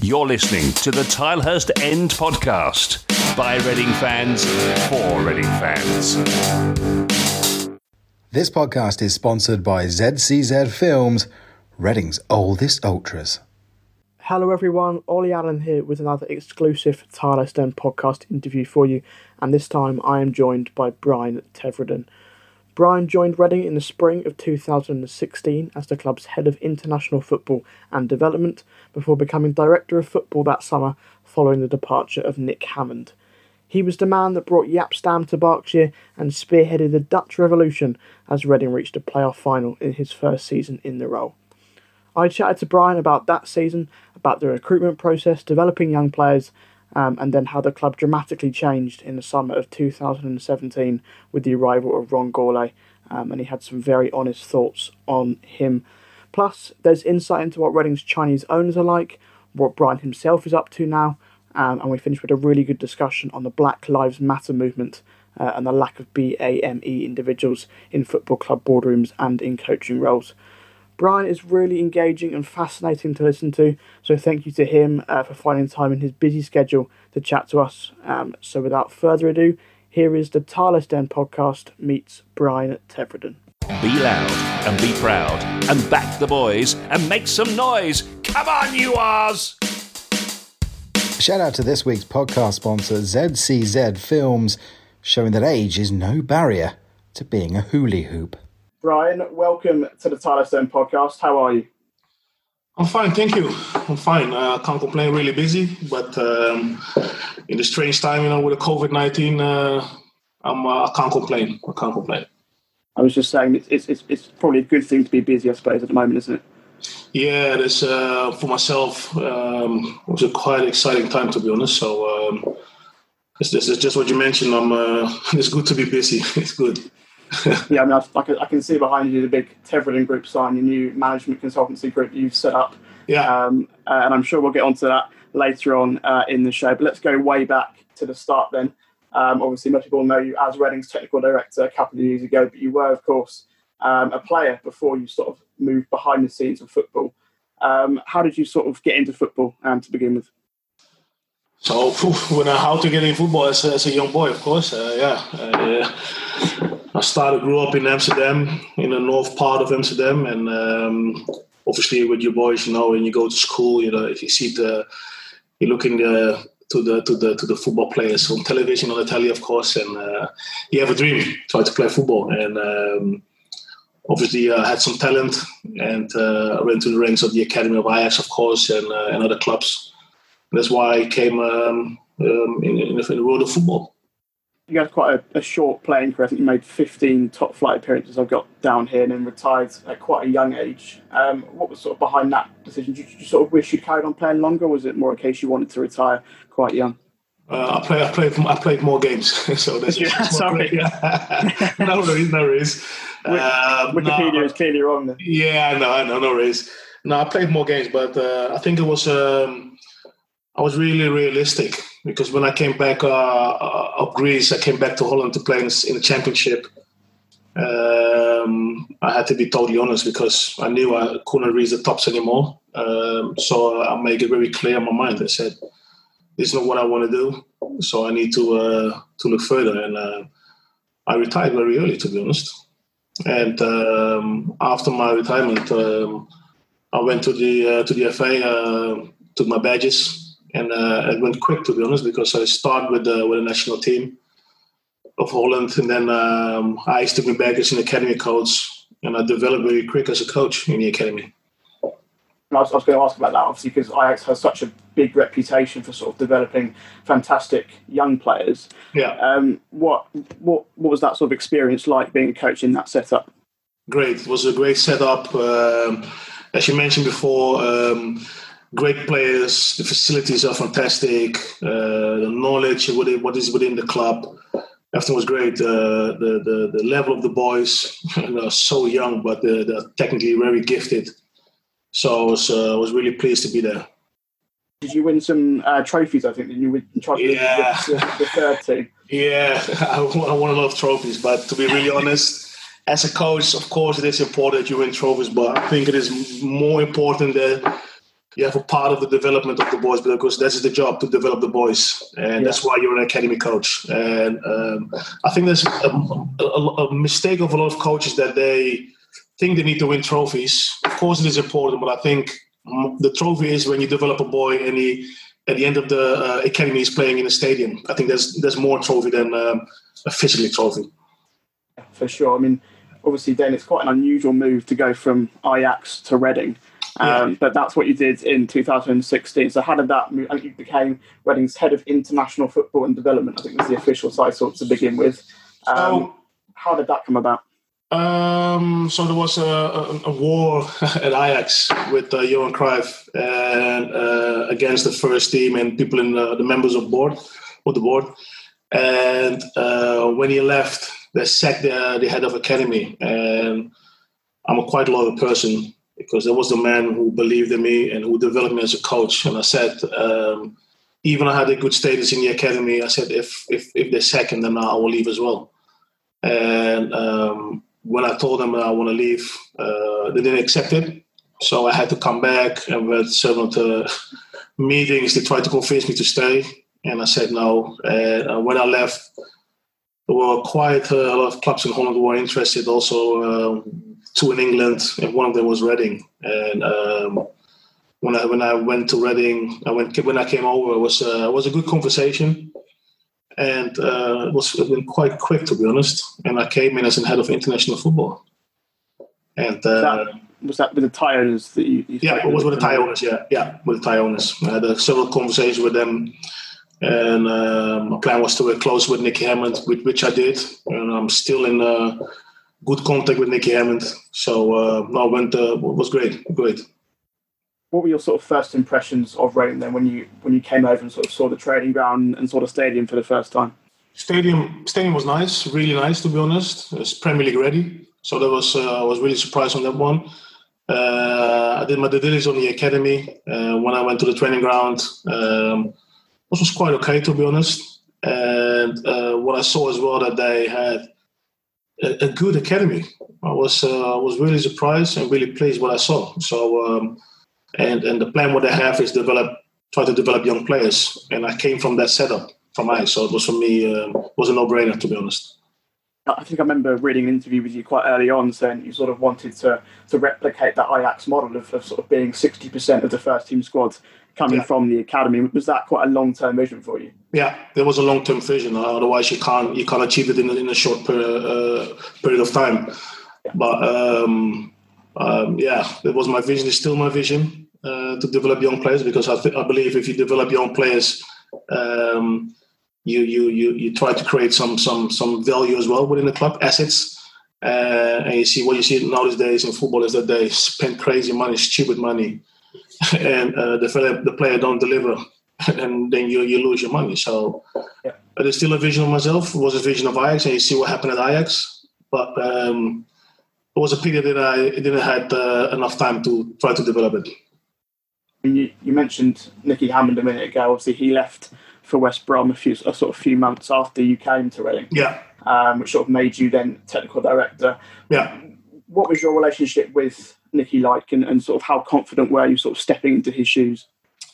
You're listening to the Tilehurst End podcast by Reading fans for Reading fans. This podcast is sponsored by ZCZ Films, Reading's oldest ultras. Hello everyone, Ollie Allen here with another exclusive Tilehurst End podcast interview for you, and this time I am joined by Brian Tevreden. Brian joined Reading in the spring of 2016 as the club's head of international football and development before becoming director of football that summer following the departure of Nick Hammond. He was the man that brought Jaap Stam to Berkshire and spearheaded the Dutch Revolution as Reading reached a playoff final in his first season in the role. I chatted to Brian about that season, about the recruitment process, developing young players, and then how the club dramatically changed in the summer of 2017 with the arrival of Ron Gourlay, and he had some very honest thoughts on him. Plus, there's insight into what Reading's Chinese owners are like, what Brian himself is up to now, and we finished with a really good discussion on the Black Lives Matter movement and the lack of BAME individuals in football club boardrooms and in coaching roles. Brian is really engaging and fascinating to listen to, so thank you to him for finding time in his busy schedule to chat to us. So without further ado, here is the Tilehurst End podcast meets Brian Tevreden. Be loud and be proud and back the boys and make some noise. Come on, you R's! Shout out to this week's podcast sponsor, ZCZ Films, showing that age is no barrier to being a hula hoop. Brian, welcome to the Tilehurst End podcast. How are you? I'm fine, thank you. I'm fine. I can't complain. Really busy, but in the strange time, with the COVID-19, I can't complain. I was just saying it's probably a good thing to be busy, I suppose, at the moment, isn't it? Yeah, it is. For myself, it was a quite exciting time, to be honest. So it's just what you mentioned. It's good to be busy. It's good. Yeah, I can see behind you the big Tevreden Group sign, your new management consultancy group you've set up. Yeah. And I'm sure we'll get onto that later on in the show. But let's go way back to the start then. Obviously, most people know you as Reading's technical director a couple of years ago, but you were, of course, a player before you sort of moved behind the scenes of football. How did you sort of get into football to begin with? So, how to get in football as a young boy, of course. I grew up in Amsterdam, in the north part of Amsterdam, and obviously with your boys, when you go to school, if you see you look to the football players on television, on the telly, of course, and you have a dream, try to play football, and obviously I had some talent, and I went to the ranks of the academy of Ajax, of course, and other clubs. That's why I came in the world of football. You had quite a short playing career. I think you made 15 top flight appearances I've got down here and then retired at quite a young age. What was sort of behind that decision? Did you sort of wish you'd carried on playing longer, or was it more a case you wanted to retire quite young? I played more games. So that's sorry. No worries. Wikipedia is clearly wrong then. Yeah, no worries. No, I played more games, but I think it was... I was really realistic because when I came back of Greece, I came back to Holland to play in the championship. I had to be totally honest because I knew I couldn't reach the tops anymore. So I made it very clear in my mind. I said, this is not what I want to do. So I need to look further. And I retired very early, to be honest. And after my retirement, I went to the FA, took my badges. And it went quick, to be honest, because I started with the national team of Holland. And then I used to be back as an academy coach. And I developed very quick as a coach in the academy. I was going to ask about that, obviously, because Ajax has such a big reputation for sort of developing fantastic young players. Yeah. What was that sort of experience like being a coach in that setup? Great. It was a great setup. As you mentioned before, great players, the facilities are fantastic, the knowledge of what is within the club, everything was great. The level of the boys, are so young, but they're technically very gifted. So I was really pleased to be there. Did you win some trophies, I think, that you were in charge of the third team? Yeah, I won a lot of trophies, but to be really honest, as a coach, of course, it is important that you win trophies, but I think it is more important that you have a part of the development of the boys, because that's the job, to develop the boys, and that's why you're an academy coach. And I think there's a mistake of a lot of coaches that they think they need to win trophies. Of course, it is important, but I think the trophy is when you develop a boy and he, at the end of the academy, is playing in a stadium. I think there's more trophy than a physically trophy. For sure. I mean, obviously, then it's quite an unusual move to go from Ajax to Reading. But that's what you did in 2016. So how did that move? You became Reading's head of international football and development, I think was the official title to begin with. How did that come about? So there was a war at Ajax with Johan Cruyff and against the first team and people in the members of the board. And when he left, they sacked the head of academy. And I'm a quite loyal person, because there was the man who believed in me and who developed me as a coach. And I said, even I had a good status in the academy, I said, if they sack him, then I will leave as well. And when I told them that I want to leave, they didn't accept it. So I had to come back, and we had several meetings. They tried to convince me to stay, and I said no. And when I left, there were quite a lot of clubs in Holland who were interested, also two in England, and one of them was Reading. And when I went to Reading, when I came over, it was a good conversation. And it was quite quick, to be honest. And I came in as the head of international football. And was that with the Thai owners that you yeah, it was with the Thai owners. Yeah, with the Thai owners. I had several conversations with them, and my plan was to work close with Nicky Hammond, which I did. And I'm still in good contact with Nicky Hammond. So it was great. What were your sort of first impressions of Reading then when you came over and sort of saw the training ground and saw the stadium for the first time? Stadium was nice, really nice, to be honest. It's Premier League ready, so that was I was really surprised on that one. I did my due diligence on the academy. When I went to the training ground, it was quite okay, to be honest. And what I saw as well, that they had a good academy. I was really surprised and really pleased what I saw. So. And the plan what they have is try to develop young players. And I came from that setup from Ajax, so it was for me was a no-brainer, to be honest. I think I remember reading an interview with you quite early on saying you sort of wanted to replicate that Ajax model of sort of being 60% of the first team squad coming from the academy. Was that quite a long-term vision for you? Yeah, there was a long-term vision. Otherwise, you can't achieve it in a short period of time. But it was my vision. It's still my vision to develop young players, because I believe if you develop young players, you try to create some value as well within the club, assets. And you see what you see nowadays in football is that they spend crazy money, stupid money, and the player don't deliver, and then you lose your money. So, but it's still a vision of myself. It was a vision of Ajax, and you see what happened at Ajax. But it was a period that I didn't have enough time to try to develop it. You mentioned Nicky Hammond a minute ago. Obviously, he left for West Brom a few months after you came to Reading. Yeah. Which sort of made you then technical director. Yeah. What was your relationship with Nicky like, and sort of how confident were you sort of stepping into his shoes?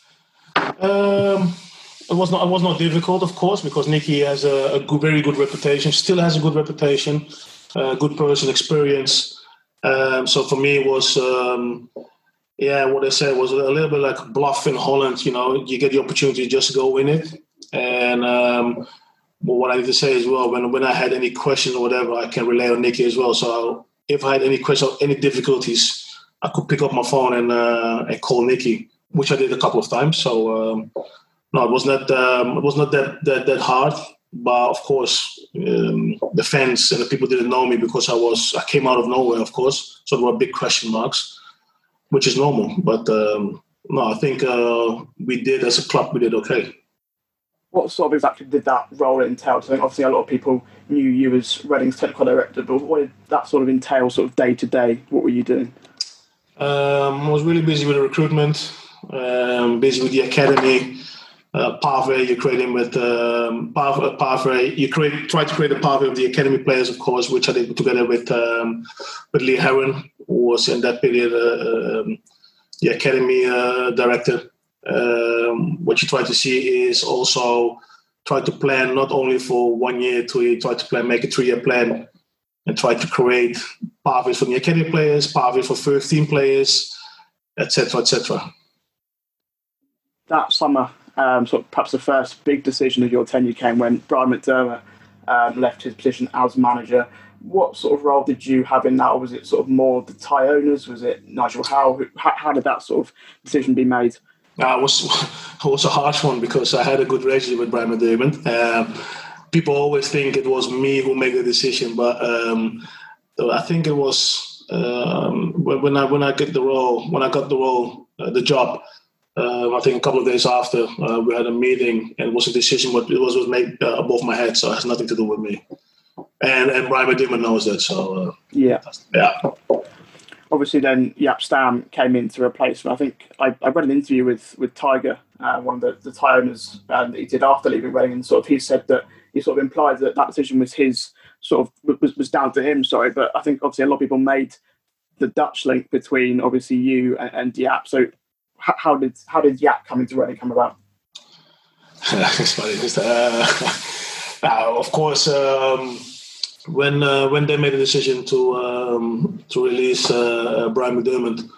It was not difficult, of course, because Nicky has a very good reputation. Still has a good reputation. Good person, experience. So for me, it was what they said was a little bit like bluff in Holland. You know, you get the opportunity to just go in it. And what I need to say as well, when I had any questions or whatever, I can rely on Nicky as well. So if I had any questions, any difficulties, I could pick up my phone and call Nicky, which I did a couple of times. So no, it was not that hard. But of course, the fans and the people didn't know me because I came out of nowhere, of course. So there were big question marks, which is normal. But no, I think we did as a club, we did okay. What sort of exactly did that role entail? So I think obviously a lot of people knew you as Reading's technical director, but what did that sort of entail, sort of day to day? What were you doing? I was really busy with the recruitment, busy with the academy. Pathway you're creating with pathway. Try to create a pathway of the academy players, of course, which I did together with Lee Heron, who was in that period the academy director. What you try to see is also try to plan not only for 1 year, 2 years, try to make a 3-year plan and try to create pathways for the academy players, pathways for first team players, etc., etc. That summer, sort of perhaps the first big decision of your tenure came when Brian McDermott left his position as manager. What sort of role did you have in that, or was it sort of more the Thai owners? Was it Nigel Howe? How did that sort of decision be made? It was a harsh one because I had a good relationship with Brian McDermott. People always think it was me who made the decision, but I think it was when I got the job. I think a couple of days after we had a meeting, and it was a decision. But it was made above my head, so it has nothing to do with me. And Brian McDermott knows that. So yeah. Obviously, then Jaap Stam came in to replace him. I think I read an interview with Tiger, one of the Thai owners, that he did after leaving Reading, and sort of he said that he sort of implied that decision was his, sort of was down to him. Sorry, but I think obviously a lot of people made the Dutch link between obviously you and Jaap. So how did Jaap come into Reading come about? It's funny. Of course. When they made a decision to release Brian McDermott,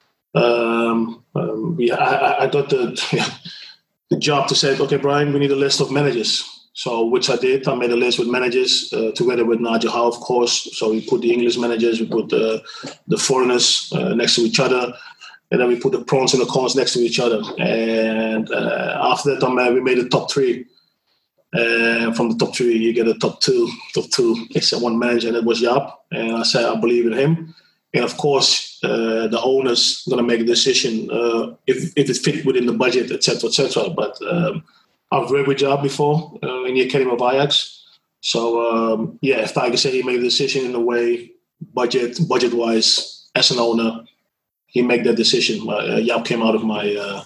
I got the job to say, okay, Brian, we need a list of managers. So which I did. I made a list with managers together with Nigel Howe, of course. So we put the English managers, we put the foreigners next to each other, and then we put the pros and the cons next to each other. And after that, we made a top 3. From the top 3, you get a top two. Top 2 is one manager, and it was Jaap. And I said, I believe in him. And of course, the owner's going to make a decision if it fit within the budget, etc., etc. But I've worked with Jaap before in the academy of Ajax. So if Tiger said he made a decision in a way, budget-wise, as an owner, he made that decision. Jaap came out of my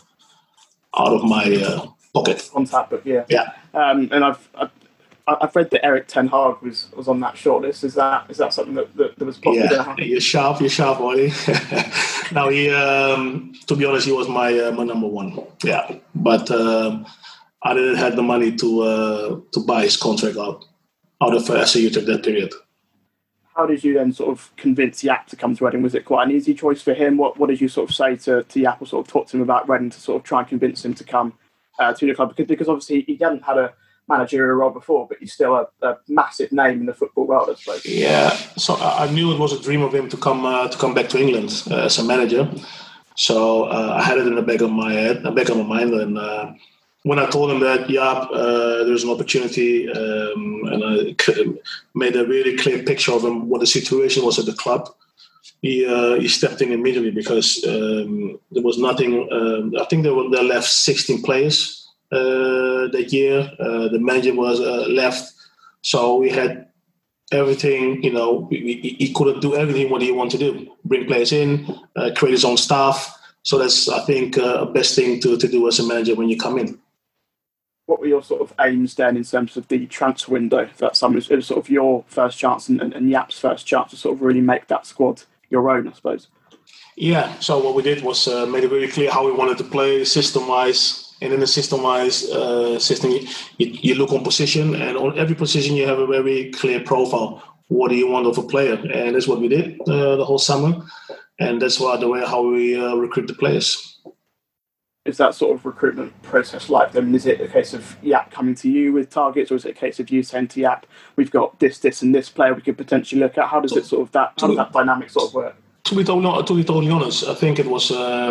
pocket. On tap, but yeah. And I've read that Erik ten Hag was on that shortlist. Is that something that was possible? Yeah, you're sharp, buddy. Now he, to be honest, he was my number 1. Yeah, but I didn't have the money to buy his contract out of SC Utrecht that period. How did you then sort of convince Jaap to come to Reading? Was it quite an easy choice for him? What did you sort of say to Jaap, or sort of talk to him about Reading to sort of try and convince him to come to the club? Because obviously he hadn't had a managerial role before, but he's still a massive name in the football world, I suppose. Yeah, so I knew it was a dream of him to come back to England as a manager. So I had it in the back of my mind, and when I told him that, there's an opportunity, and I made a really clear picture of him what the situation was at the club. He stepped in immediately because there was nothing. I think they left 16 players that year. The manager was left, so we had everything. He couldn't do everything what he wanted to do. Bring players in, create his own staff. So that's, I think, best thing to do as a manager when you come in. What were your sort of aims then in terms of the transfer window? That summer, it was sort of your first chance and Jaap's first chance to sort of really make that squad your own, I suppose. Yeah, so what we did was made it very clear how we wanted to play system-wise. And in the system-wise system, you look on position, and on every position you have a very clear profile. What do you want of a player? And that's what we did the whole summer. And that's the way how we recruit the players. Is that sort of recruitment process like them? Is it a case of Jaap coming to you with targets, or is it a case of you saying to Jaap, we've got this, and this player we could potentially look at? How does it sort of how does that dynamic sort of work? To be totally honest, I think it was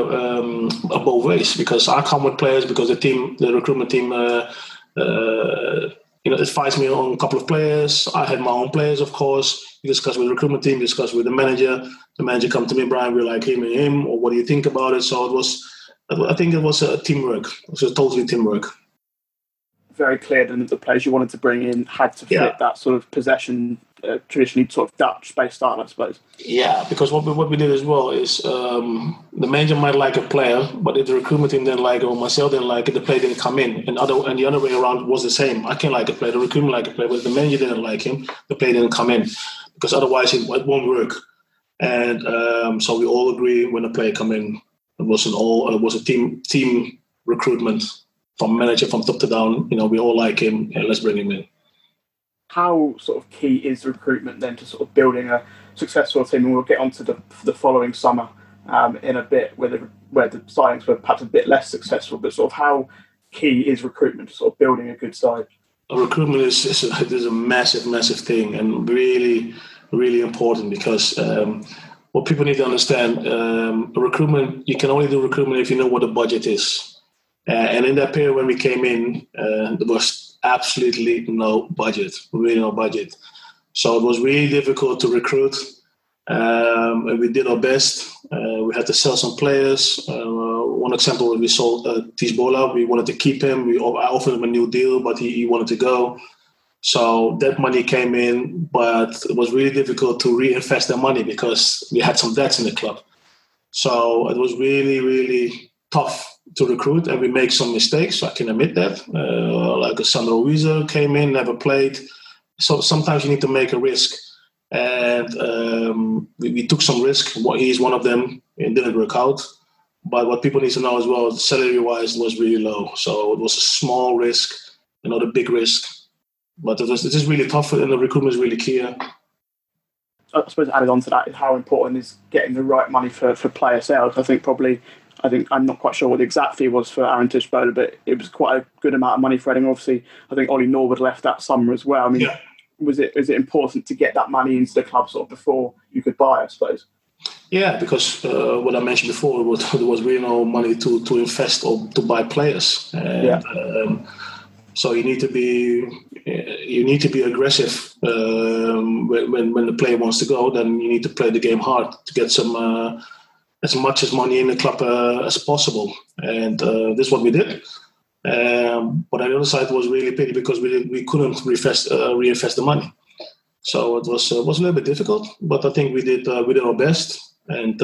both ways, because I come with players because the recruitment team, advised me on a couple of players. I had my own players, of course. We discussed with the recruitment team, discussed with the manager. The manager come to me, Brian, we like him and him, or what do you think about it? So I think it was a teamwork. It was a totally teamwork. Very clear then that the players you wanted to bring in had to fit that sort of possession, traditionally sort of Dutch-based style, I suppose. Yeah, because what we did as well is the manager might like a player, but if the recruitment team didn't like it or myself didn't like it, the player didn't come in. And the other way around was the same. I can like a player, the recruitment like a player, but if the manager didn't like him, the player didn't come in, because otherwise it won't work. And so we all agree when the player come in, It was a team recruitment from manager from top to down. We all like him, and let's bring him in. How sort of key is recruitment then to sort of building a successful team? And we'll get onto the following summer in a bit, where the signings were perhaps a bit less successful. But sort of how key is recruitment to sort of building a good side? Recruitment is a massive thing, and really, really important, because what people need to understand, recruitment, you can only do recruitment if you know what the budget is. And in that period when we came in, there was absolutely no budget, really no budget. So it was really difficult to recruit. And we did our best. We had to sell some players. One example, we sold Tisbola. We wanted to keep him. I offered him a new deal, but he wanted to go. So that money came in, but it was really difficult to reinvest the money because we had some debts in the club. So it was really, really tough to recruit, and we make some mistakes. I can admit that. Like Sandro Wieser came in, never played. So sometimes you need to make a risk. And we took some risk. He's one of them. It didn't work out. But what people need to know as well, salary-wise, was really low. So it was a small risk, not a big risk. But it is really tough, and the recruitment is really key. I suppose added on to that is how important is getting the right money for player sales. I think I'm not quite sure what the exact fee was for Aaron Tisbola, but it was quite a good amount of money for Reading. Obviously, I think Ollie Norwood left that summer as well. I mean, was it important to get that money into the club sort of before you could buy, I suppose? Yeah, because what I mentioned before, there was really no money to invest or to buy players. So you need to be aggressive when the player wants to go. Then you need to play the game hard to get some as much as money in the club as possible. And this is what we did. But on the other side, it was really pity because we couldn't reinvest the money. So it was a little bit difficult. But I think we did our best. And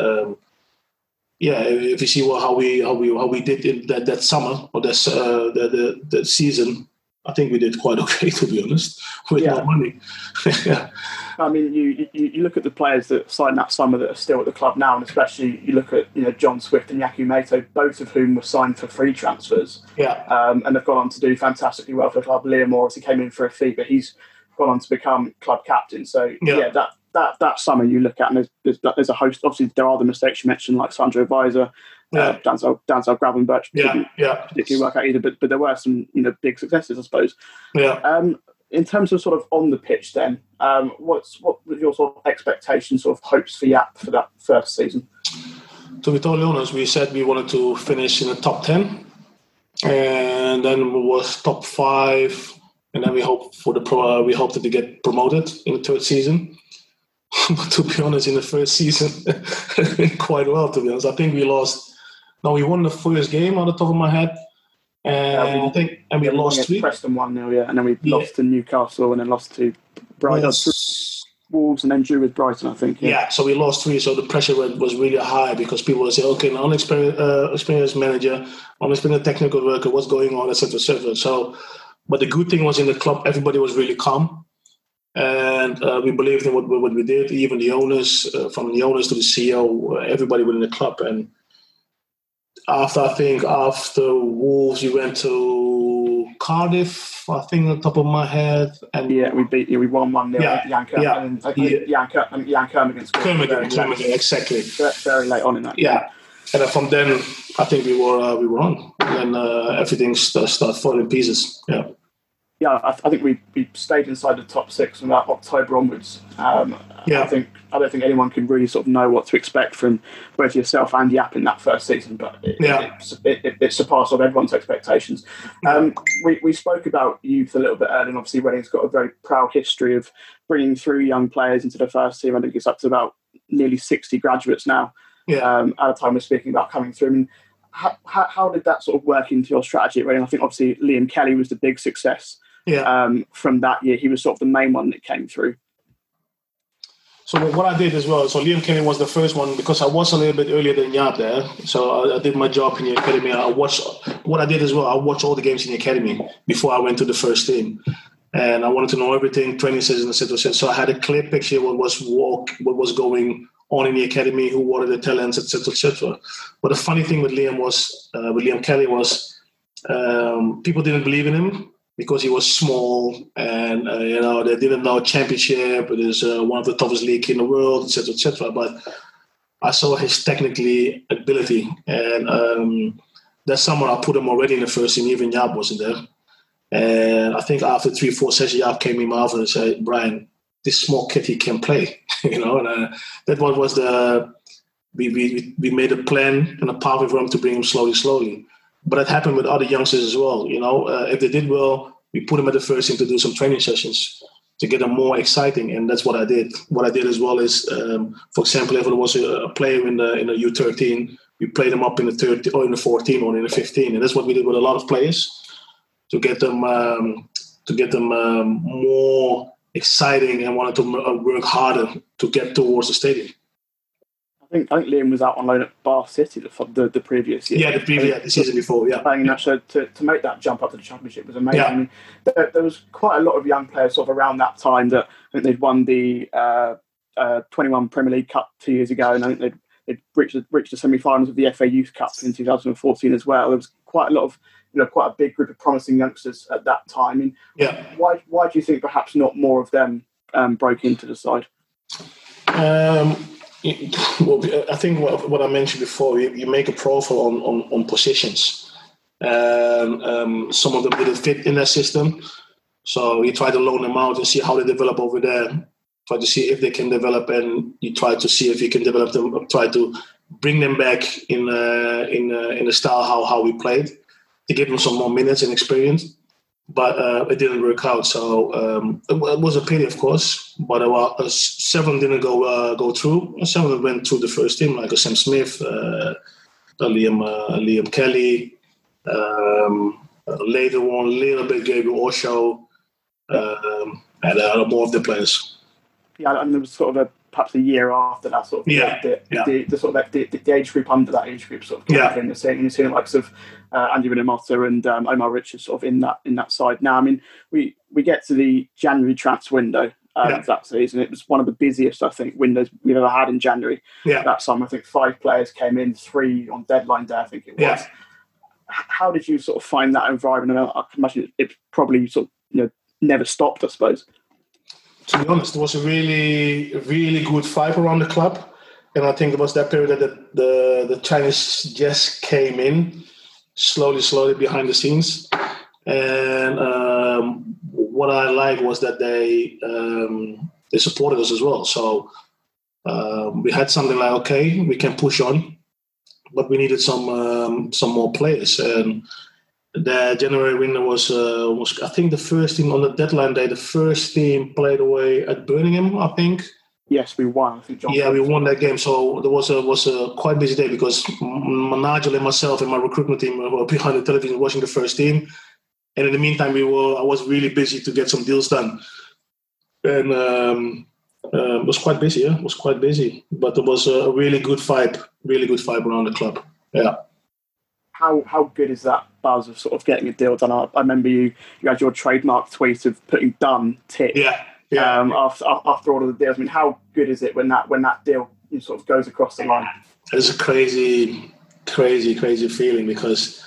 if you see how we did in that summer or that season, I think we did quite okay, to be honest, with no money. I mean, you look at the players that signed that summer that are still at the club now, and especially you look at John Swift and Yaku Meto, both of whom were signed for free transfers. And they've gone on to do fantastically well for the club. Liam Morris, he came in for a fee, but he's gone on to become club captain. So that summer you look at, and there's a host. Obviously, there are the mistakes you mentioned, like Sandro Wieser, Denzel Gravenberch didn't particularly work out either. But there were some big successes, I suppose. In terms of sort of on the pitch, then, what was your sort of expectations, sort of hopes for Jaap for that first season? To be totally honest, we said we wanted to finish in the top 10, and then it was top 5, and then we hoped to get promoted in the third season. But to be honest, in the first season, it went quite well. To be honest, I think we lost. No, we won the first game on the top of my head. And we lost 3. Preston 1-0, and then we lost to Newcastle, and then lost to Brighton, Wolves, and then drew with Brighton, I think. So we lost 3, so the pressure was really high because people would say, okay, an experienced manager, unexperienced technical worker, what's going on, etc., etc. So, but the good thing was in the club, everybody was really calm, and we believed in what we did. Even the owners, from the owners to the CEO, everybody within the club. And after Wolves, we went to Cardiff, I think, on the top of my head. And we won 1-0 at Jan Kermigan scored. Kermigan, exactly. Very late on in that. Yeah. And then from then, I think we were on. And then everything started falling in pieces. I think we stayed inside the top 6 from about October onwards. I don't think anyone can really sort of know what to expect from both yourself and Jaap in that first season, but it surpassed all everyone's expectations. We spoke about youth a little bit earlier, and obviously Reading's got a very proud history of bringing through young players into the first team. I think it's up to about nearly 60 graduates now. At a time we're speaking about coming through. And how did that sort of work into your strategy at Reading? I think obviously Liam Kelly was the big success. From that year, he was sort of the main one that came through. So what I did as well, so Liam Kelly was the first one because I was a little bit earlier than Jaap there. So I did my job in the academy. I watched all the games in the academy before I went to the first team. And I wanted to know everything, training sessions, etc. So I had a clear picture of what was going on in the academy, who were the talents, etc., etc. But the funny thing with Liam Kelly was people didn't believe in him because he was small and they didn't know championship. It is one of the toughest league in the world, etc., etc. But I saw his technically ability, and that summer I put him already in the first team. Even Jaap wasn't there, and I think after 3-4 sessions, Jaap came in my office and said, "Brian, this small kid, he can play," and that was we made a plan and a pathway for him to bring him slowly. But it happened with other youngsters as well. If they did well, we put them at the first team to do some training sessions to get them more exciting, and that's what I did. What I did as well is, for example, if there was a player in the U13, we played them up in the 13 or in the 14 or in the 15, and that's what we did with a lot of players to get them more exciting and wanted to work harder to get towards the stadium. I think Liam was out on loan at Bath City the previous year. Yeah, the season before, yeah. And so to make that jump up to the Championship was amazing. Yeah. I mean, there was quite a lot of young players sort of around that time that I think they'd won the 21 Premier League Cup 2 years ago, and I think they'd reached the semi-finals of the FA Youth Cup in 2014 as well. There was quite a lot of, quite a big group of promising youngsters at that time. I mean, yeah. Why do you think perhaps not more of them broke into the side? Well, I think what I mentioned before, you make a profile on positions. Some of them didn't fit in that system, so you try to loan them out and see how they develop over there. Try to see if they can develop, and you try to see if you can develop them. Try to bring them back in the style how we played, to give them some more minutes and experience. But it didn't work out, so it was a pity, of course. But several didn't go through. Some of them went through the first team, like Sam Smith, Liam Kelly. Later on, a little bit Gabriel Osho, and more of the players. Yeah, and there was sort of perhaps a year after that sort of the sort of the age group under that age group sort of came in. You're seeing likes of Andy Minamata and Omar Richards sort of in that side. Now, I mean, we get to the January transfer window of that season. It was one of the busiest, I think, windows we've ever had in January. Yeah. That summer, I think 5 players came in, 3 on deadline day, I think it was. Yeah. How did you sort of find that environment? And I can imagine it probably sort of never stopped, I suppose. To be honest, there was a really, really good vibe around the club. And I think it was that period that the Chinese just came in slowly behind the scenes. And what I liked was that they supported us as well. So we had something like, okay, we can push on, but we needed some more players. And the January window was I think the first team on the deadline day. The first team played away at Birmingham, I think. Yes, we won. I think we won that game. So there was a quite busy day because Nigel and myself and my recruitment team were behind the television watching the first team. And in the meantime, I was really busy to get some deals done. And it was quite busy. Yeah, it was quite busy. But there was a really good vibe around the club. Yeah. How good is that buzz of sort of getting a deal done? I remember you had your trademark tweet of putting done tick. Yeah. After all of the deals. I mean, how good is it when that deal sort of goes across the line? It's a crazy feeling because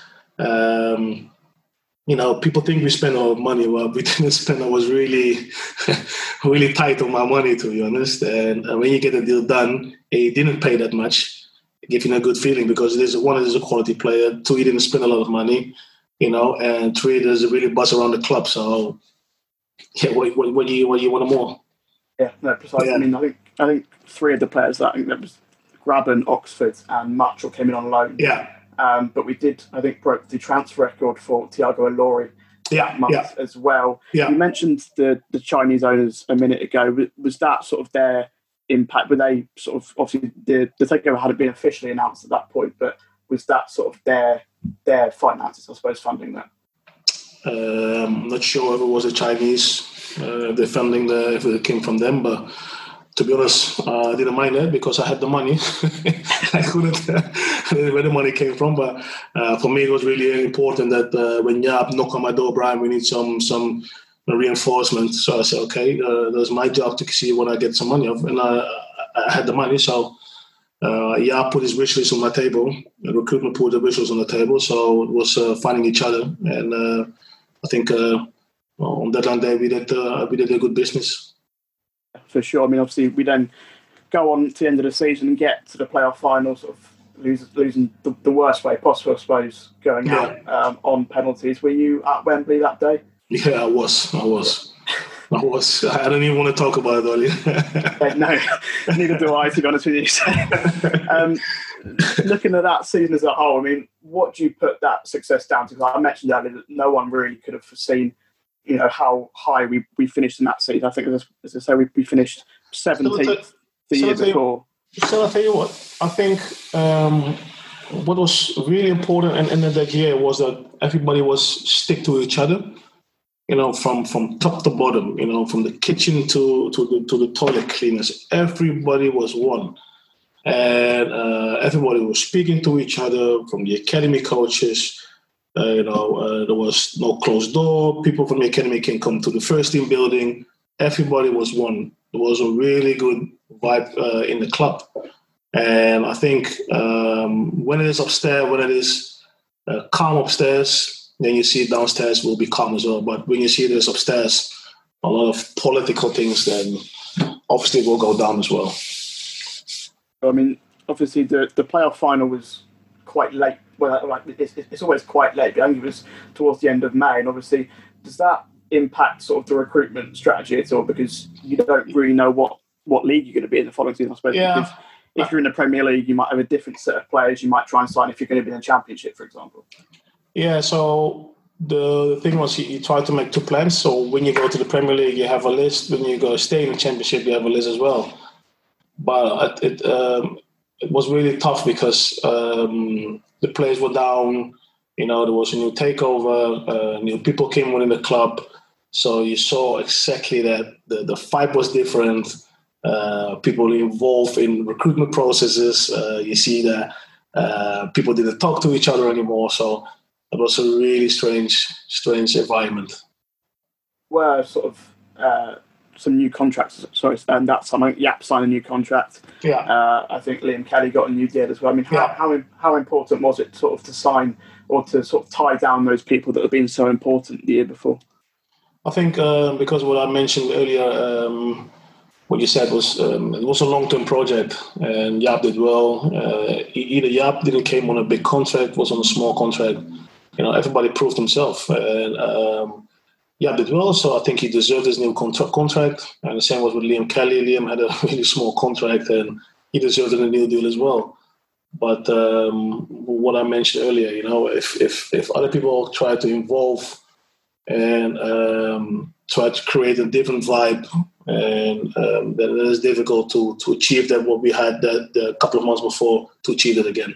people think we spend our money. Well, we didn't spend. I was really really tight on my money, to be honest. And when you get a deal done, and you didn't pay that much, give you a good feeling because it is a quality player. 2, he didn't spend a lot of money, and 3, there's a really buzz around the club. So, yeah, what do you want more? Yeah, no, precisely. Yeah. I mean, I think 3 of the players that I think there was Grabban, Oxford, and Mitchell came in on loan. Yeah. But we did, I think, broke the transfer record for Thiago Ilori as well. Yeah. You mentioned the Chinese owners a minute ago. Was that sort of their impact? Were they sort of, obviously the takeover hadn't been officially announced at that point, but was that sort of their finances, I suppose, funding that? I'm not sure if it was the Chinese, the funding, if it came from them, but to be honest, I didn't mind that because I had the money. I didn't know where the money came from, but for me it was really important that when Jaap knocked on my door, Brian, we need some reinforcement. So I said, okay, that's my job to see when I get some money off. And I had the money. So I put his wish list on my table. The recruitment put the wish list on the table. So it was finding each other. And I think on deadline day, we did a good business. For sure. I mean, obviously, we then go on to the end of the season and get to the playoff final, sort of losing the worst way possible, I suppose, going out on penalties. Were you at Wembley that day? Yeah, I was. I don't even want to talk about it, Ollie. No, neither do I, to be honest with you. So, looking at that season as a whole, I mean, what do you put that success down to? Because I mentioned earlier that no one really could have foreseen, how high we finished in that season. I think, as I say, we finished 17th the year before. So I'll tell you what, I think what was really important in that year was that everybody was stick to each other. From top to bottom, from the kitchen to the toilet cleaners, everybody was one. And everybody was speaking to each other, from the academy coaches. There was no closed door. People from the academy can come to the first team building. Everybody was one. There was a really good vibe in the club. And I think when it is upstairs, when it is calm upstairs, then you see downstairs will be calm as well. But when you see this upstairs, a lot of political things, then obviously will go down as well. I mean, obviously the playoff final was quite late. Well, it's always quite late. I think it was towards the end of May. And obviously, does that impact sort of the recruitment strategy at all? Because you don't really know what league you're going to be in the following season, I suppose. Yeah. Because if you're in the Premier League, you might have a different set of players you might try and sign if you're going to be in the Championship, for example. Yeah, so the thing was you try to make two plans. So when you go to the Premier League, you have a list. When you go stay in the Championship, you have a list as well. But it was really tough because the players were down. There was a new takeover. New people came within the club. So you saw exactly that the fight was different. People involved in recruitment processes. You see that people didn't talk to each other anymore. So it was a really strange environment. Were sort of some new contracts. Sorry, and that time Jaap signed a new contract. Yeah. I think Liam Kelly got a new deal as well. I mean, how important was it sort of to sign or to sort of tie down those people that have been so important the year before? I think because what I mentioned earlier, what you said was it was a long-term project, and Jaap did well. Either Jaap didn't came on a big contract, was on a small contract. Everybody proved himself, and Jaap did well. So I think he deserved his new contract. And the same was with Liam Kelly. Liam had a really small contract, and he deserved a new deal as well. But what I mentioned earlier, if other people try to involve and try to create a different vibe, and then it is difficult to achieve that what we had a couple of months before to achieve it again.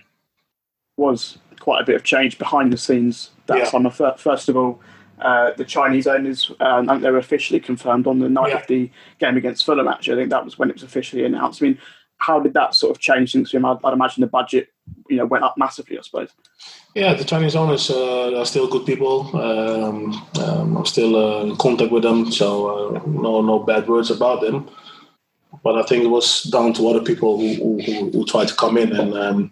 Was quite a bit of change behind the scenes that summer. First of all, the Chinese owners, I think they were officially confirmed on the night of the game against Fulham, actually. I think that was when it was officially announced. I mean, how did that sort of change things? I'd imagine the budget, went up massively, I suppose. Yeah, the Chinese owners are still good people. I'm still in contact with them, so no bad words about them. But I think it was down to other people who tried to come in, and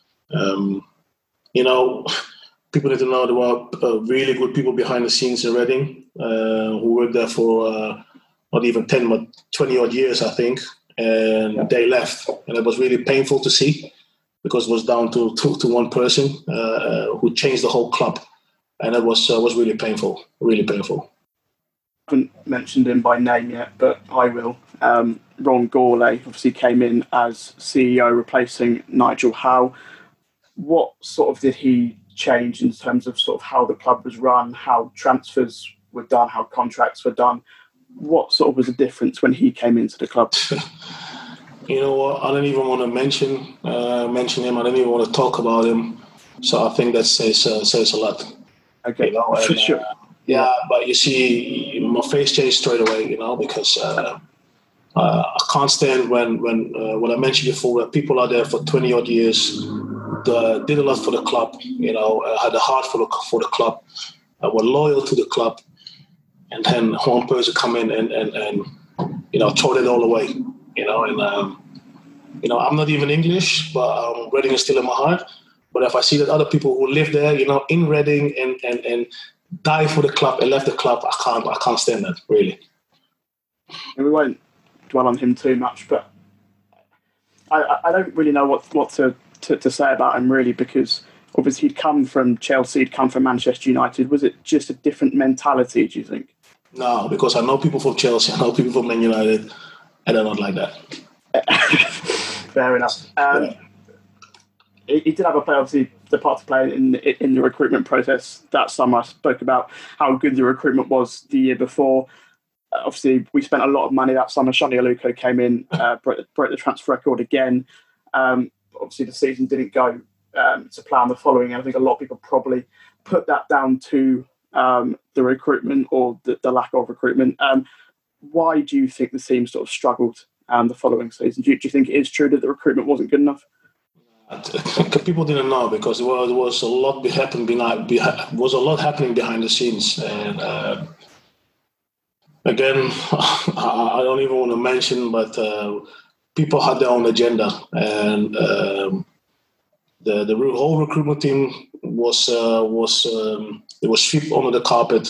people need to know there were really good people behind the scenes in Reading who worked there for not even 10 but 20 odd years, I think, and they left, and it was really painful to see. Because it was down to one person who changed the whole club, and it was really painful, really painful. I haven't mentioned him by name yet, but I will. Ron Gourlay obviously came in as CEO, replacing Nigel Howe. What sort of did he change in terms of sort of how the club was run, how transfers were done, how contracts were done? What sort of was the difference when he came into the club? You know what? I don't even want to mention him. I don't even want to talk about him. So I think that says a lot. Okay, for sure. Yeah, but you see, my face changed straight away. Because I can't stand when what I mentioned before, that people are there for 20 odd years, did a lot for the club. Had a heart for the club, were loyal to the club, and then one person come in and throw it all away. I'm not even English, but Reading is still in my heart. But if I see that other people who live there, in Reading and die for the club and left the club, I can't stand that, really. And we won't dwell on him too much, but I don't really know what to say about him, really, because obviously he'd come from Chelsea, he'd come from Manchester United. Was it just a different mentality, do you think? No, because I know people from Chelsea, I know people from Man United, and they're not like that. Fair enough. He did have obviously the part to play in the recruitment process that summer. I spoke about how good the recruitment was the year before. Obviously, we spent a lot of money that summer. Sonny Aluko came in, broke the transfer record again. Obviously, the season didn't go to plan the following. I think a lot of people probably put that down to the recruitment or the lack of recruitment. Why do you think the team sort of struggled the following season? Do you think it is true that the recruitment wasn't good enough? People didn't know because there was a lot happening behind the scenes, and again, I don't even want to mention, but people had their own agenda, and the whole recruitment team was swept under the carpet.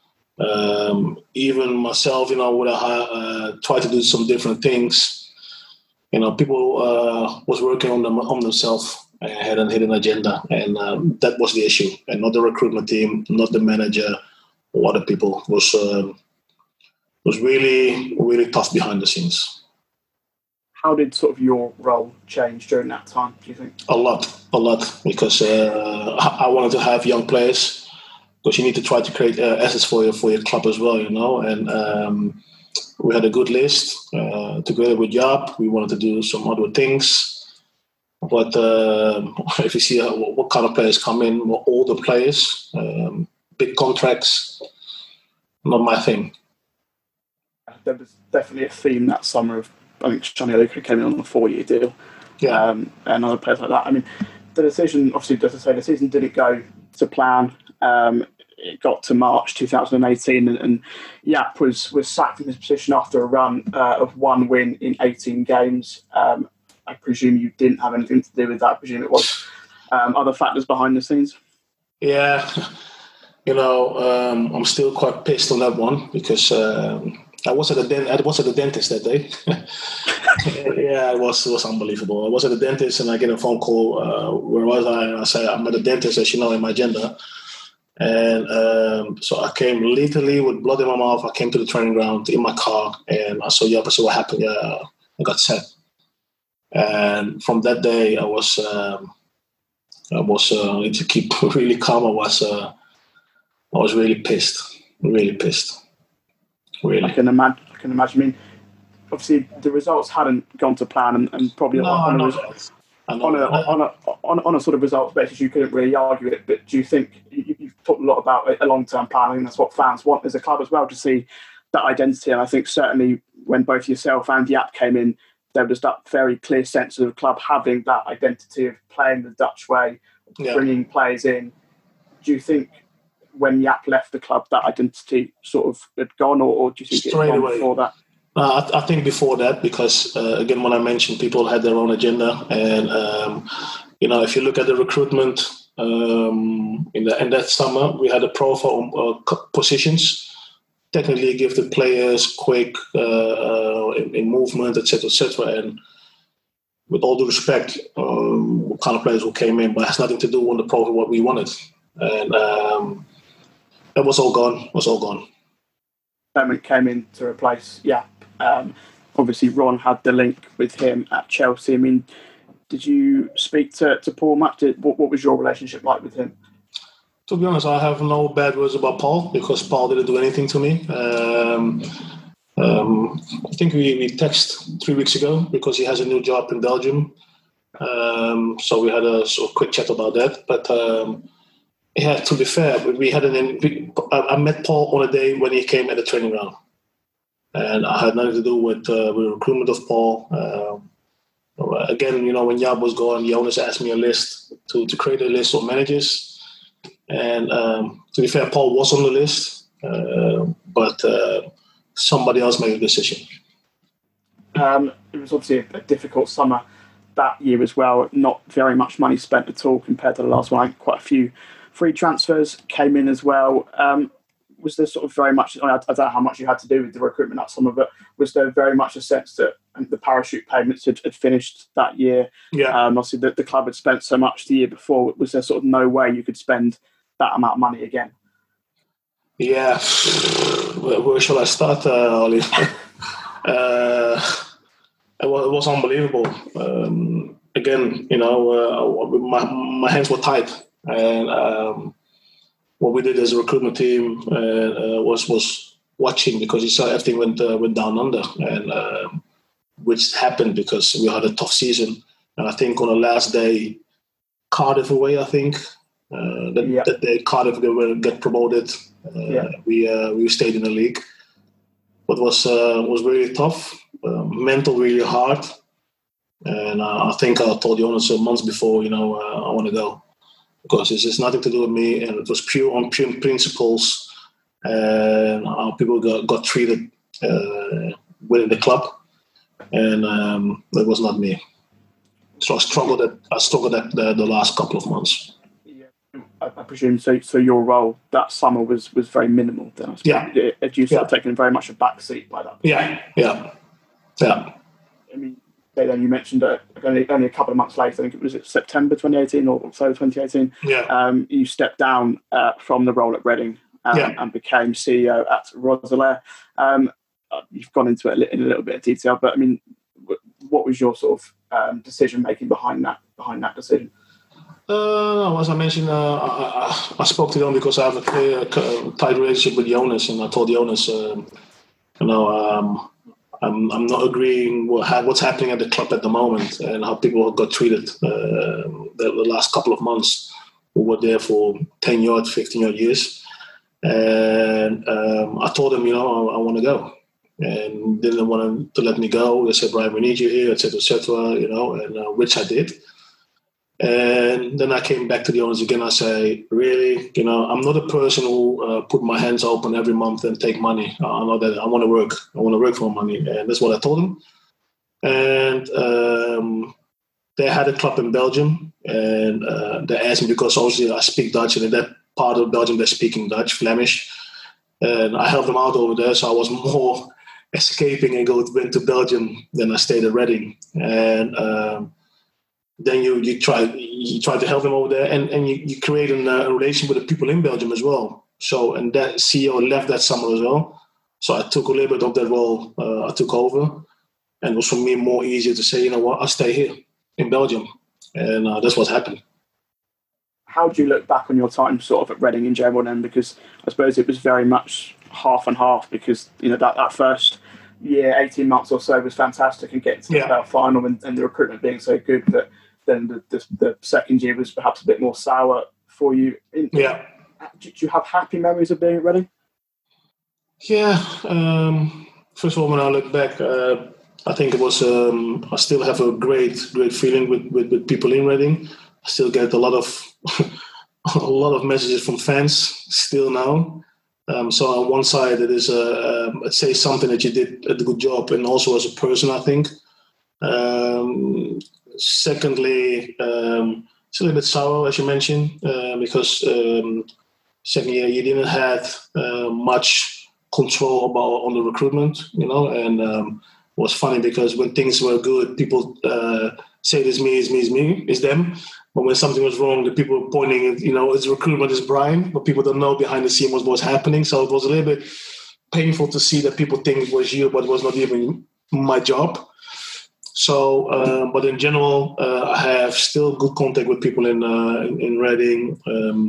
Even myself, would have tried to do some different things. People was working on themselves and had a hidden agenda, and that was the issue, and not the recruitment team, not the manager, or other people. Was really, really tough behind the scenes. How did sort of your role change during that time, do you think? A lot, because I wanted to have young players, because you need to try to create assets for your club as well, and we had a good list together with Jaap. We wanted to do some other things, but if you see what kind of players come in, more older players, big contracts, not my thing. There was definitely a theme that summer of, I think Sonny Aluko came in on a 4-year deal, and other players like that. I mean, the decision, obviously, as I say, the season didn't go to plan. It got to March 2018, and Jaap was sacked from his position after a run of one win in 18 games. I presume you didn't have anything to do with that. I presume it was other factors behind the scenes. Yeah, I'm still quite pissed on that one because I was at the dentist that day. Yeah, it was unbelievable. I was at the dentist and I get a phone call. Where was I? And I say I'm at the dentist, as you know, in my agenda. And so I came literally with blood in my mouth. I came to the training ground in my car, and I saw Jaap. I said, "What happened?" Yeah, I got sacked. And from that day, I was to keep really calm. I was really pissed. Really. I can imagine. I mean, obviously the results hadn't gone to plan, and probably on a sort of results basis, you couldn't really argue it. But do you think you've talked a lot about a long-term plan? I think that's what fans want as a club as well, to see that identity. And I think certainly when both yourself and Jaap came in, there was that very clear sense of the club having that identity of playing the Dutch way, bringing players in. Do you think when Jaap left the club, that identity sort of had gone, or do you think it had gone before that? I think before that, because again, when I mentioned people had their own agenda, and if you look at the recruitment in that summer, we had a profile positions. Technically, give the players quick in movement, etc., and with all due respect, what kind of players who came in, but it has nothing to do with the profile what we wanted, and that was all gone. Clement came in to replace Jaap. Obviously, Ron had the link with him at Chelsea. I mean, did you speak to Paul much? What was your relationship like with him? To be honest, I have no bad words about Paul, because Paul didn't do anything to me. I think we texted 3 weeks ago because he has a new job in Belgium. So we had a sort of quick chat about that. But to be fair, I met Paul on a day when he came at the training ground. And I had nothing to do with the recruitment of Paul. Again, when Jaap was gone, the owners asked me a list to create a list of managers. And to be fair, Paul was on the list, but somebody else made a decision. It was obviously a difficult summer that year as well, not very much money spent at all compared to the last one. Quite a few free transfers came in as well. Was there sort of very much, I don't know how much you had to do with the recruitment that summer, but was there very much a sense that the parachute payments had finished that year? Yeah. Obviously, the club had spent so much the year before. Was there sort of no way you could spend that amount of money again? Yeah. Where shall I start, Ollie? It was unbelievable. Again, my hands were tied. And what we did as a recruitment team was watching, because you saw everything went down under, and which happened because we had a tough season. And I think on the last day, Cardiff away, I think that day Cardiff will get promoted. We stayed in the league, but was really tough, mental, really hard. And I think I told the owners months before, I want to go. Because it's just nothing to do with me, and it was pure on pure principles and how people got treated within the club, and that was not me. So I struggled at the last couple of months. Yeah, I presume so. Your role that summer was very minimal. Then, I suppose. Yeah. Had you sort of taken very much a back seat by that point? Yeah. I mean, then you mentioned only a couple of months later, I think it was September 2018 or October 2018. Yeah. You stepped down from the role at Reading and became CEO at Roselaire. You've gone into it in a little bit of detail, but I mean, what was your sort of decision making behind that decision? As I mentioned, I spoke to them because I have a clear, tight relationship with the owners, and I told the owners, I'm not agreeing with what's happening at the club at the moment and how people got treated the last couple of months. We were there for 10 15 years. And I told them, I want to go. And they didn't want to let me go. They said, Brian, we need you here, et cetera, and which I did. And then I came back to the owners again. I say, really, I'm not a person who put my hands open every month and take money. I know that I want to work. I want to work for money. And that's what I told them. And they had a club in Belgium. And they asked me, because obviously I speak Dutch. And in that part of Belgium, they're speaking Dutch, Flemish. And I helped them out over there. So I was more escaping and went to Belgium than I stayed at Reading. And then you try to help them over there, and you create a relation with the people in Belgium as well. So, and that CEO left that summer as well. So I took a little bit of that role. I took over, and it was for me more easier to say, I'll stay here in Belgium, and that's what happened. How do you look back on your time sort of at Reading in general then? Because I suppose it was very much half and half, because that first year, 18 months or so was fantastic, and getting to the playoff final and the recruitment being so good that then the second year was perhaps a bit more sour for you. Yeah. Do you have happy memories of being at Reading? Yeah. First of all, when I look back, I think it was. I still have a great feeling with people in Reading. I still get a lot of messages from fans still now. So on one side, it is let's say something that you did a good job, and also as a person, I think. Secondly, it's a little bit sour, as you mentioned, because second year you didn't have much control on the recruitment, and it was funny because when things were good, people say it's me, it's them. But when something was wrong, the people were pointing at, it's recruitment, it's Brian, but people don't know behind the scene what was happening. So it was a little bit painful to see that people think it was you, but it was not even my job. So, but in general, I have still good contact with people in Reading.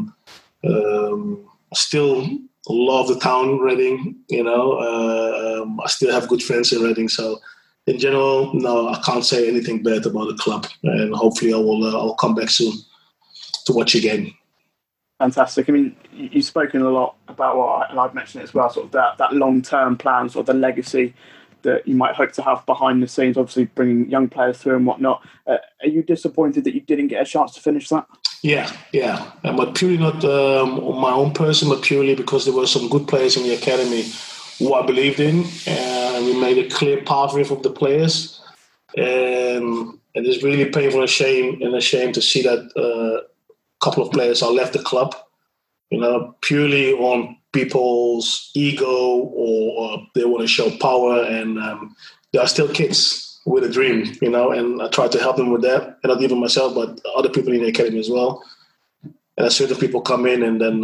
Still love the town, Reading. I still have good friends in Reading. So, in general, no, I can't say anything bad about the club. And hopefully, I'll come back soon to watch a game. Fantastic. I mean, you've spoken a lot about and I've mentioned it as well, sort of that long-term plan, sort of the legacy that you might hope to have behind the scenes, obviously bringing young players through and whatnot. Are you disappointed that you didn't get a chance to finish that? Yeah. But purely not on my own person, but purely because there were some good players in the academy who I believed in, and we made a clear pathway for the players. And And it's really painful and a shame to see that a couple of players are left the club, purely on people's ego or they want to show power. And they are still kids with a dream, and I try to help them with that. And not even myself, but other people in the academy as well. And certain people come in and then,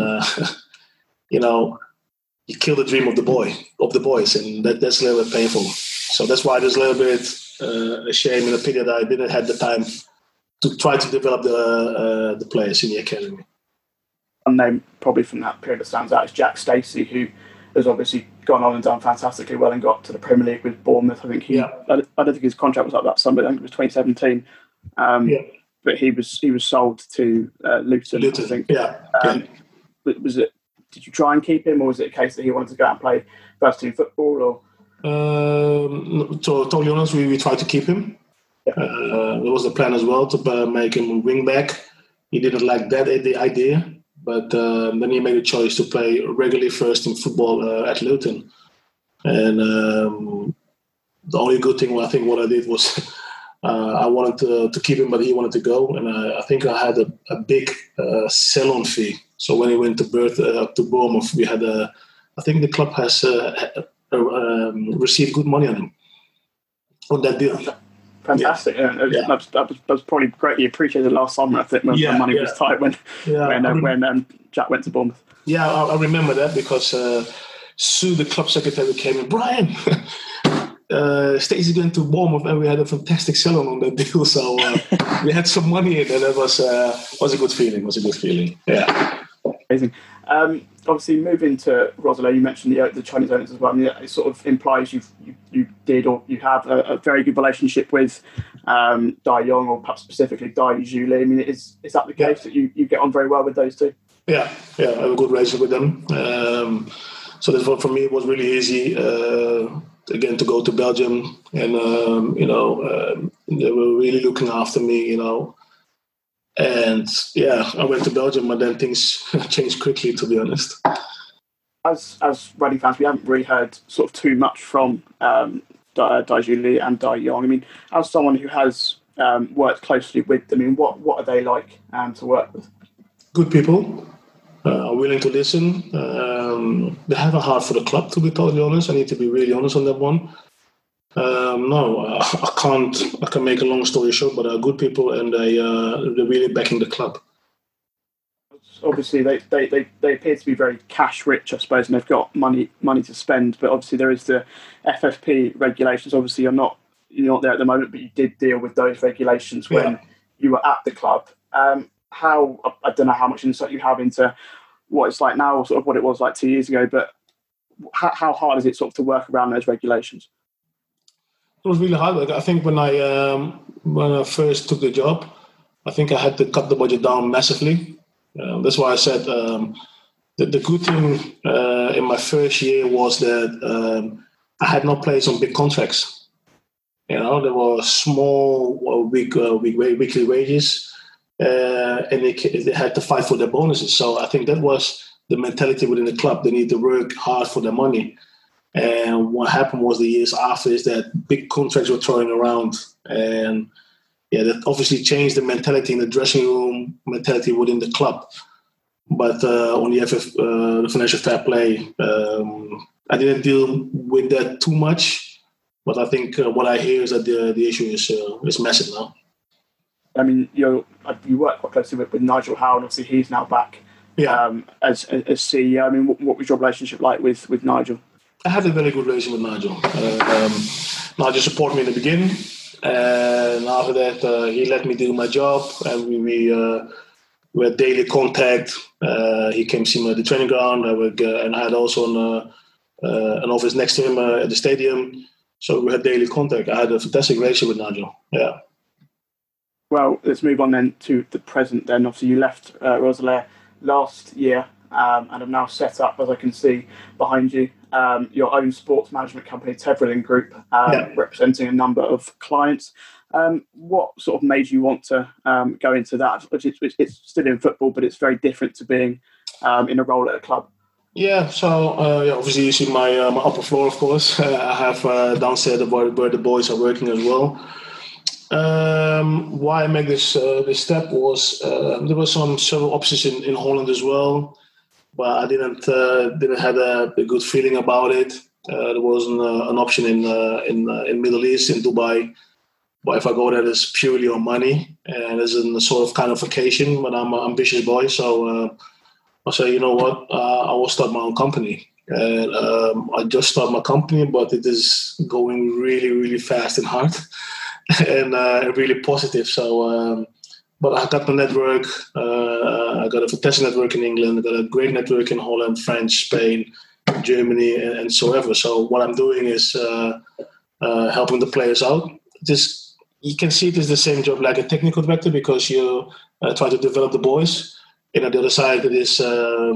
you kill the dream of the boys. And that's a little bit painful. So that's why there's a little bit a shame and a pity that I didn't have the time to try to develop the players in the academy. One name probably from that period that stands out is Jack Stacey, who has obviously gone on and done fantastically well and got to the Premier League with Bournemouth. I think I don't think his contract was up that summer. I think it was 2017. But he was sold to Luton. I think. Was it? Did you try and keep him, or was it a case that he wanted to go out and play first team football? Or to totally honest, we tried to keep him. It was the plan as well to make him a wing back. He didn't like that the idea, but then he made a choice to play regularly first team football at Luton. And the only good thing I think what I did was I wanted to keep him, but he wanted to go, and I think I had a big sell-on fee. So when he went to Bournemouth, we had I think the club has received good money on him on that deal. Fantastic! Yeah. That was probably greatly appreciated last summer. I think when the money was tight when Jack went to Bournemouth. Yeah, I remember that because Sue, the club secretary, came in. Brian, Stacey going to Bournemouth, and we had a fantastic sell-on on that deal. So we had some money in, and it was a good feeling. Yeah. Amazing. Obviously, moving to Roeselare, you mentioned the Chinese owners as well. I mean, it sort of implies you did or you have a very good relationship with Dai Yong, or perhaps specifically Dai Zhu Li. I mean, is that the case that you get on very well with those two? Yeah, I have a good relationship with them. So that's what for me it was really easy. Again, to go to Belgium, and they were really looking after me, And I went to Belgium, and then things changed quickly, to be honest. As Reading fans, we haven't really heard sort of too much from Dai Zhu Li and Dai Yong. I mean, as someone who has worked closely with them, I mean, what are they like to work with? Good people, willing to listen. They have a heart for the club, to be totally honest. I need to be really honest on that one. I can make a long story short, but they're good people, and they're really backing the club. Obviously, they appear to be very cash rich, I suppose, and they've got money to spend. But obviously, there is the FFP regulations. Obviously, you're not there at the moment, but you did deal with those regulations when you were at the club. I don't know how much insight you have into what it's like now, or sort of what it was like 2 years ago. But how hard is it sort of to work around those regulations? It was really hard. I think when I first took the job, I think I had to cut the budget down massively. That's why I said the good thing in my first year was that I had no players on big contracts. There were small weekly wages, and they had to fight for their bonuses. So I think that was the mentality within the club. They need to work hard for their money. And what happened was the years after is that big contracts were thrown around, and that obviously changed the mentality in the dressing room, mentality within the club. But on the financial fair play, I didn't deal with that too much. But I think what I hear is that the issue is massive now. I mean, you work quite closely with Nigel Howe, and obviously he's now back as CEO. I mean, what was your relationship like with Nigel? I had a very good relationship with Nigel. Nigel supported me in the beginning, and after that, he let me do my job, and we had daily contact. He came see me at the training ground, and I had also an office next to him at the stadium. So we had daily contact. I had a fantastic relationship with Nigel. Yeah. Well, let's move on then to the present. Then, obviously, you left Roeselare last year and have now set up, as I can see behind you, your own sports management company, Tevredin Group, representing a number of clients. What sort of made you want to go into that? It's still in football, but it's very different to being in a role at a club. Yeah, so obviously you see my upper floor, of course. I have downstairs where the boys are working as well. Why I make this step was there were several options in Holland as well, but I didn't have a good feeling about it. There was an option in Middle East, in Dubai, but if I go there, it's purely on money and it's a sort of kind of vacation. But I'm an ambitious boy, so I say, you know what, I will start my own company. And I just started my company, but it is going really, really fast and hard. And really positive. So, but I got the network. I got a fantastic network in England. I got a great network in Holland, France, Spain, Germany, and so ever. So what I'm doing is helping the players out. You can see it as the same job like a technical director, because you try to develop the boys. And on the other side, it is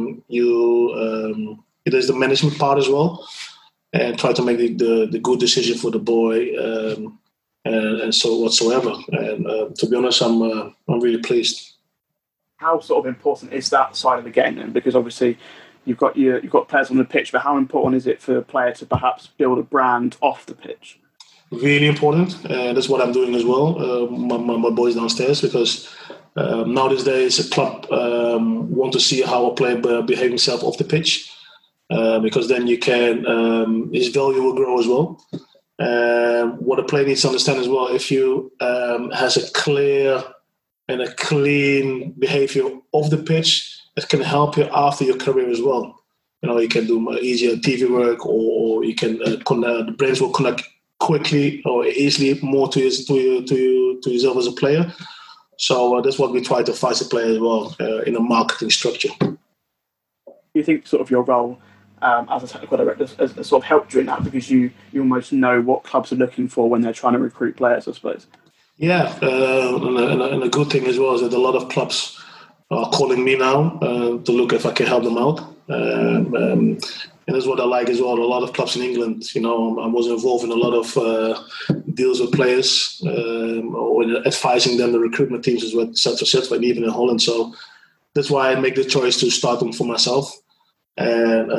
it is the management part as well, and try to make the good decision for the boy. And so whatsoever. And to be honest, I'm really pleased. How sort of important is that side of the game then? Because obviously you've got players on the pitch, but how important is it for a player to perhaps build a brand off the pitch? Really important. That's what I'm doing as well. My boys downstairs, because nowadays a club want to see how a player behave himself off the pitch, because then you can his value will grow as well. What a player needs to understand as well, if you has a clear and a clean behavior off the pitch, it can help you after your career as well. You know, you can do easier TV work, or you can the brains will connect quickly or easily more to yourself as a player. So that's what we try to fight the player as well in a marketing structure. Do you think sort of your role as a technical director has sort of helped you in that, because you almost know what clubs are looking for when they're trying to recruit players, I suppose? Yeah, and a good thing as well is that a lot of clubs are calling me now to look if I can help them out. And that's what I like as well. A lot of clubs in England, you know, I was involved in a lot of deals with players, or advising them, the recruitment teams as well, etc., and even in Holland. So that's why I make the choice to start them for myself. And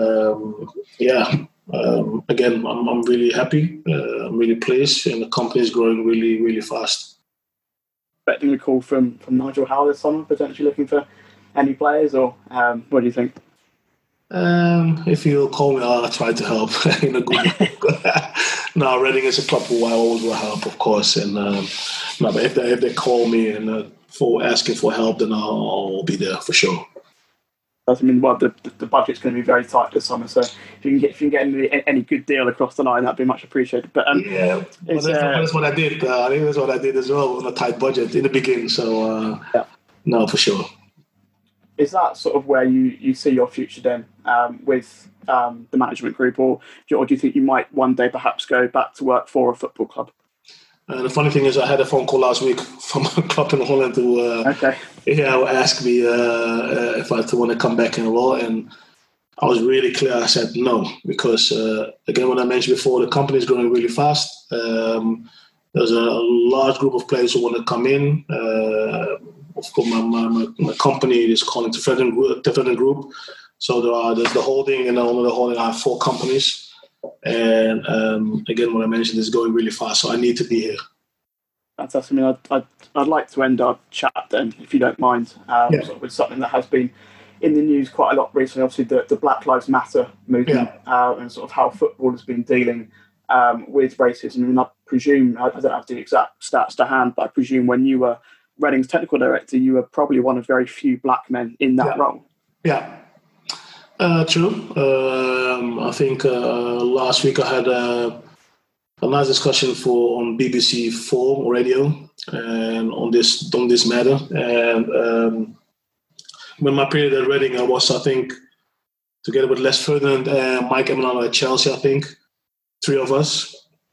again, I'm really happy. I'm really pleased, and the company is growing really, really fast. Expecting a call from Nigel Howe this summer, potentially looking for any players, or what do you think? If you'll call me, I'll try to help in a good. No, Reading is a club who I always will help, of course. And but if they call me and for asking for help, then I'll be there for sure. I mean, well, the budget's going to be very tight this summer, so if you can get any good deal across the line, that'd be much appreciated. But that's what I did. I think that's what I did as well on a tight budget in the beginning. So no, for sure. Is that sort of where you see your future then with the management group, or do you think you might one day perhaps go back to work for a football club? The funny thing is, I had a phone call last week from a club in Holland who asked me if I want to come back in a role, and I was really clear. I said no, because again, what I mentioned before, the company is growing really fast. There's a large group of players who want to come in. Of course, my company is called Tefredden Group. So there's the holding, and under the holding I have 4 companies. And again, what I mentioned is going really fast, so I need to be here. Fantastic. I mean, I'd like to end our chat then, if you don't mind, sort of with something that has been in the news quite a lot recently. Obviously, the Black Lives Matter movement, and sort of how football has been dealing with racism. I mean, I presume, I don't have the exact stats to hand, but I presume when you were Reading's technical director, you were probably one of very few black men in that role. Yeah. True. I think last week I had a nice discussion on BBC 4 radio and on this matter. And when my period at Reading, I was, I think, together with Les Ferdinand and Mike Emenalo at Chelsea, I think, 3 of us.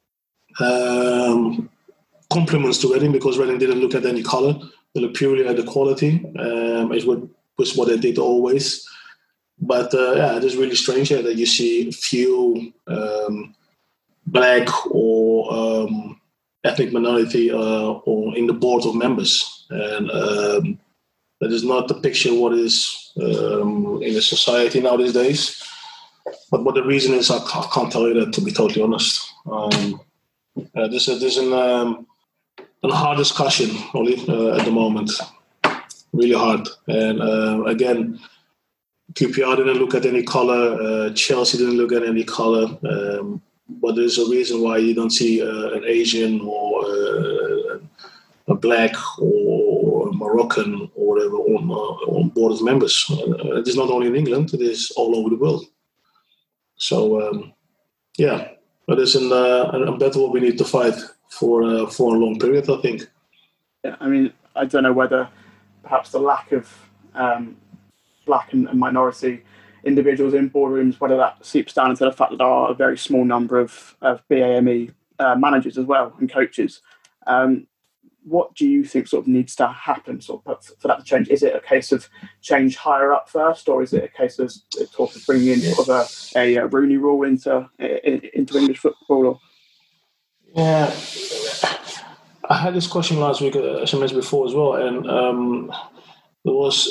Compliments to Reading, because Reading didn't look at any color; they looked purely at the quality. It was what they did always. But it is really strange that you see few black or ethnic minority or in the board of members, and that is not the picture what is in the society now these days. But what the reason is, I can't tell you that, to be totally honest. There's hard discussion, only at the moment. Really hard. And again, QPR didn't look at any color. Chelsea didn't look at any color. But there's a reason why you don't see an Asian or a black or a Moroccan or whatever on board of members. It is not only in England; it is all over the world. So but it's a battle we need to fight for a long period, I think. Yeah, I mean, I don't know whether perhaps the lack of black and minority individuals in boardrooms, whether that seeps down into the fact that there are a very small number of BAME managers as well and coaches. What do you think sort of needs to happen for that to change? Is it a case of change higher up first, or is it a case of talk of bringing in sort of a Rooney rule into English football? Or? Yeah, I had this question last week, as I mentioned before as well, and there was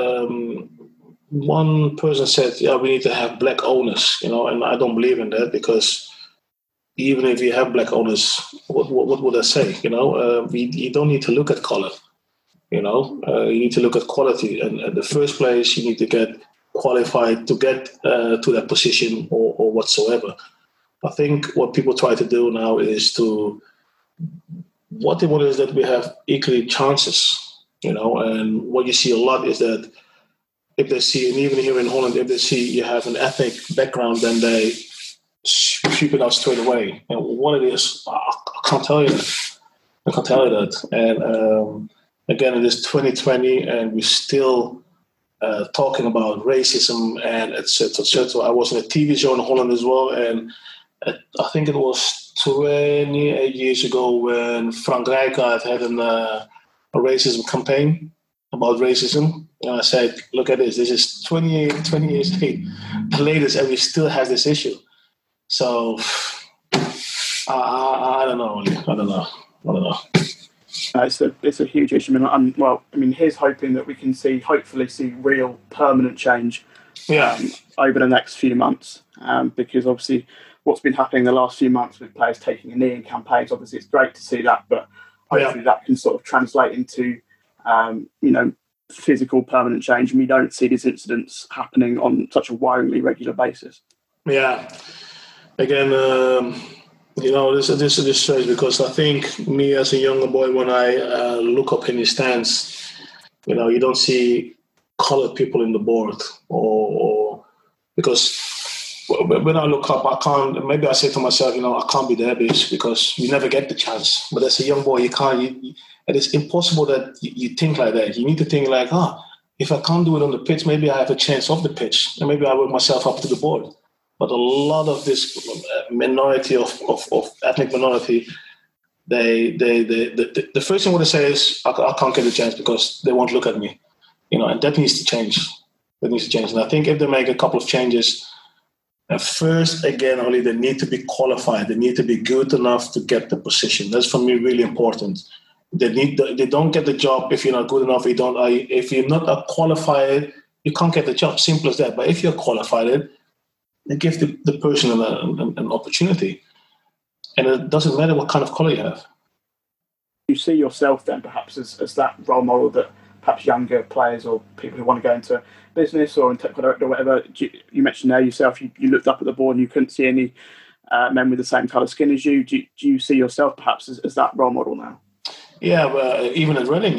one person said, "Yeah, we need to have black owners," and I don't believe in that, because even if you have black owners, what would I say? You don't need to look at color. You need to look at quality, and at the first place, you need to get qualified to get to that position or whatsoever. I think what people try to do now is what they want is that we have equally chances. And what you see a lot is that if they see, and even here in Holland, if they see you have an ethnic background, then they sweep it out straight away. And what it is, I can't tell you that. And again, it is 2020, and we're still talking about racism and et cetera, et cetera. I was in a TV show in Holland as well, and I think it was 28 years ago when Frank Rijkaard had a racism campaign about racism. And I said, look at this. This is 20 years latest, and we still have this issue. So I don't know. It's a huge issue. Here's hoping that we can hopefully see real permanent change over the next few months, because obviously what's been happening the last few months with players taking a knee in campaigns, obviously it's great to see that, but hopefully that can sort of translate into physical permanent change, and we don't see these incidents happening on such a wiringly regular basis. Yeah. Again, this is strange, because I think me as a younger boy, when I look up in the stands, you don't see colored people in the board, or because when I look up, I can't. Maybe I say to myself, I can't be there, because you never get the chance. But as a young boy, you can't. And it's impossible that you think like that. You need to think like, if I can't do it on the pitch, maybe I have a chance off the pitch, and maybe I work myself up to the board. But a lot of this minority of ethnic minority, the first thing I want to say is I can't get a chance because they won't look at me, and that needs to change. And I think if they make a couple of changes, first, again, only they need to be qualified. They need to be good enough to get the position. That's for me really important. They don't get the job if you're not good enough. If you're not qualified, you can't get the job. Simple as that. But if you're qualified, they give the person an opportunity. And it doesn't matter what kind of color you have. You see yourself then perhaps as that role model that perhaps younger players or people who want to go into business or in technical director or whatever, you mentioned there yourself, you looked up at the board and you couldn't see any men with the same colour skin as you. Do you see yourself perhaps as that role model now? Yeah, but even at Reading,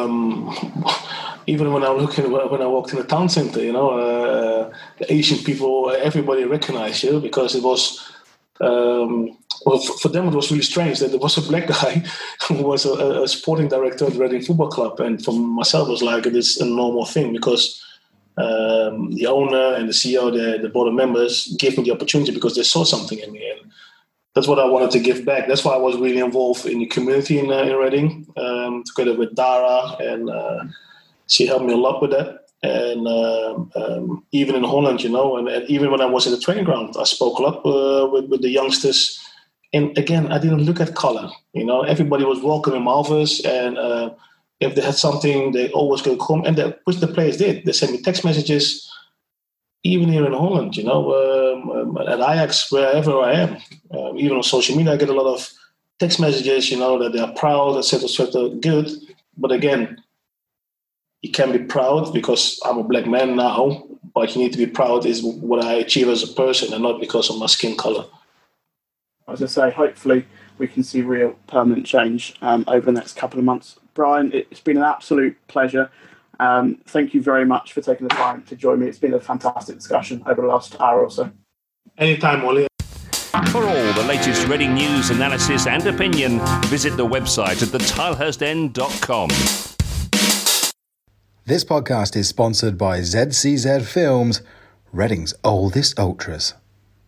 even when I walked in the town centre, the Asian people, everybody recognized you, because it was, for them it was really strange that there was a black guy who was a sporting director at Reading Football Club, and for myself it was like it is a normal thing, because the owner and the CEO, the board of members, gave me the opportunity because they saw something in me, and that's what I wanted to give back. That's why I was really involved in the community in Reading, together with Dara, and she helped me a lot with that. And even in Holland, and even when I was at the training ground, I spoke a lot with the youngsters. And again, I didn't look at color. Everybody was welcome in my office, and if they had something, they always could come, and which the players did. They sent me text messages. Even here in Holland, at Ajax, wherever I am, even on social media, I get a lot of text messages, that they are proud, etc., good. But again, you can be proud because I'm a black man now, but you need to be proud is what I achieve as a person and not because of my skin color. As I say, hopefully we can see real permanent change over the next couple of months. Brian, it's been an absolute pleasure. Thank you very much for taking the time to join me. It's been a fantastic discussion over the last hour or so. Anytime, Ollie. For all the latest Reading news, analysis and opinion, visit the website at thetilehurstend.com. This podcast is sponsored by ZCZ Films, Reading's oldest ultras.